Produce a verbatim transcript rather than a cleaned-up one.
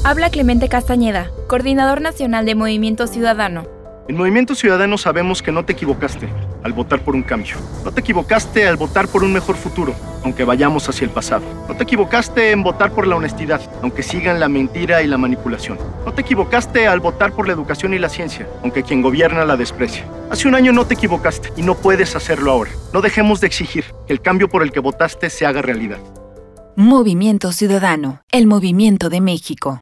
Habla Clemente Castañeda, coordinador nacional de Movimiento Ciudadano. En Movimiento Ciudadano sabemos que no te equivocaste al votar por un cambio. No te equivocaste al votar por un mejor futuro, aunque vayamos hacia el pasado. No te equivocaste en votar por la honestidad, aunque sigan la mentira y la manipulación. No te equivocaste al votar por la educación y la ciencia, aunque quien gobierna la desprecia. Hace un año no te equivocaste y no puedes hacerlo ahora. No dejemos de exigir que el cambio por el que votaste se haga realidad. Movimiento Ciudadano, el movimiento de México.